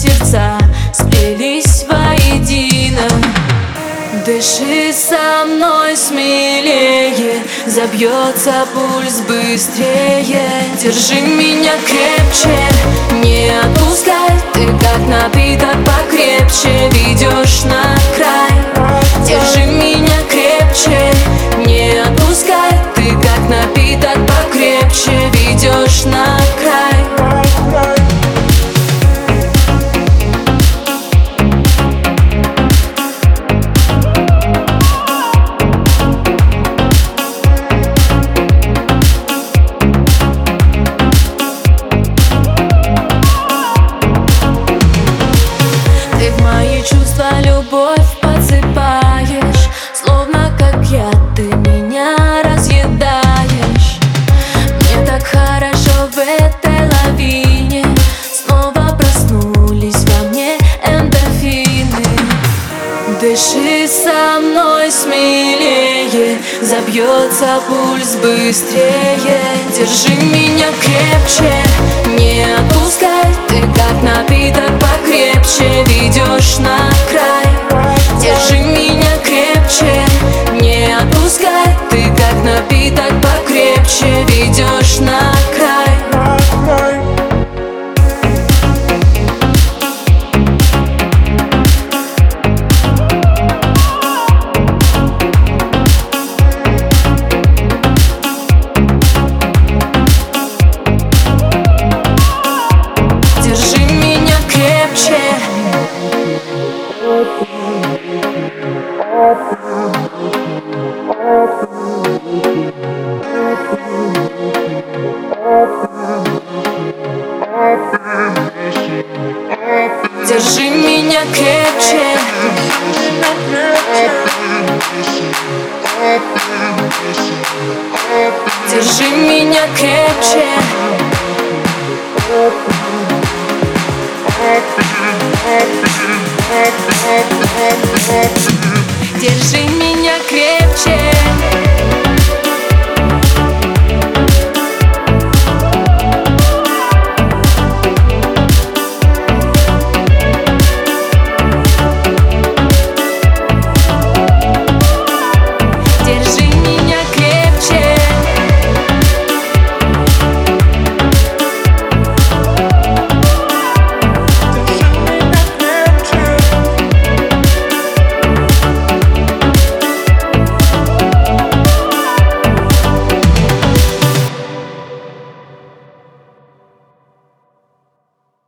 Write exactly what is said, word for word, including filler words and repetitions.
сердца сплелись воедино. Дыши со мной смелее, забьется пульс быстрее. Держи меня крепче, не отпускай. Ты как напиток покрепче ведешь на край. Держи меня крепче, не отпускай. Ты как напиток покрепче ведешь на край. Чувства, любовь подсыпаешь, словно как яд ты меня разъедаешь. Мне так хорошо в этой лавине, снова проснулись во мне эндорфины. Дыши со мной смелее, забьется пульс быстрее. Держи меня крепче, не отпускай. Ты как напиток покрепче ведешь на край. Держи меня крепче, не отпускай. Ты как напиток покрепче ведешь на край. Держи меня крепче. Держи меня крепче. Держи меня крепче.